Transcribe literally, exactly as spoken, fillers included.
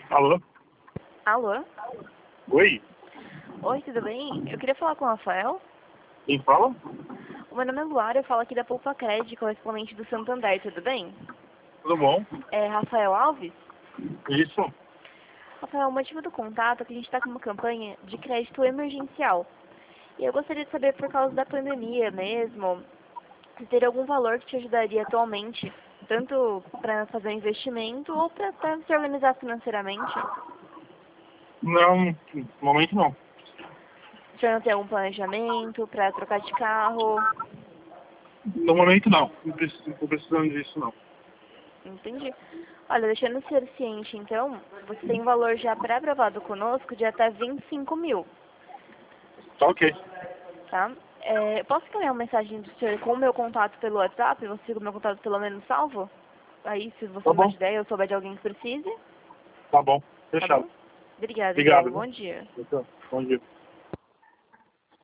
Alô? Alô? Oi? Oi, tudo bem? Eu queria falar com o Rafael. Quem fala? O meu nome é Luara, eu falo aqui da Poupa Cred, correspondente do Santander, tudo bem? Tudo bom? É Rafael Alves? Isso? Rafael, o motivo do contato é que a gente está com uma campanha de crédito emergencial. E eu gostaria de saber, por causa da pandemia mesmo, se teria algum valor que te ajudaria atualmente, tanto para fazer um investimento ou para se organizar financeiramente. Não, no momento não. Se não tem algum planejamento para trocar de carro. No momento não. Não preciso, não tô precisando disso não. Entendi. Olha, deixando ser ciente, então, você tem um valor já pré-aprovado conosco de até vinte e cinco mil, Tá ok. tá? É, posso encaminhar uma mensagem do senhor com o meu contato pelo WhatsApp? Você fica o meu contato pelo menos salvo? Aí, se você Tá mudar bom. de ideia ou souber de alguém que precise, Tá bom. tá bom? Fechado. Obrigada, então. Obrigado, Bom viu? dia. Então, bom dia.